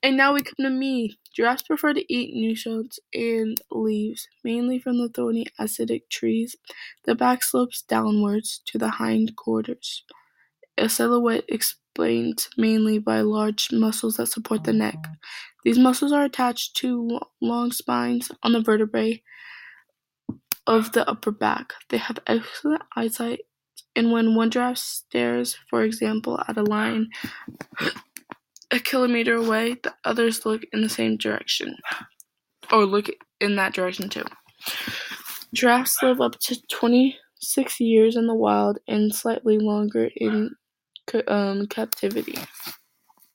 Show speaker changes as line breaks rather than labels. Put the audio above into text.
And now we come to me. Giraffes prefer to eat new shoots and leaves, mainly from the thorny acidic trees. The back slopes downwards to the hind quarters, a silhouette explained mainly by large muscles that support the neck. These muscles are attached to long spines on the vertebrae of the upper back. They have excellent eyesight, and when one giraffe stares, for example, at a lion a kilometer away, the others look in the same direction, or look in that direction too. Giraffes live up to 26 years in the wild and slightly longer in captivity.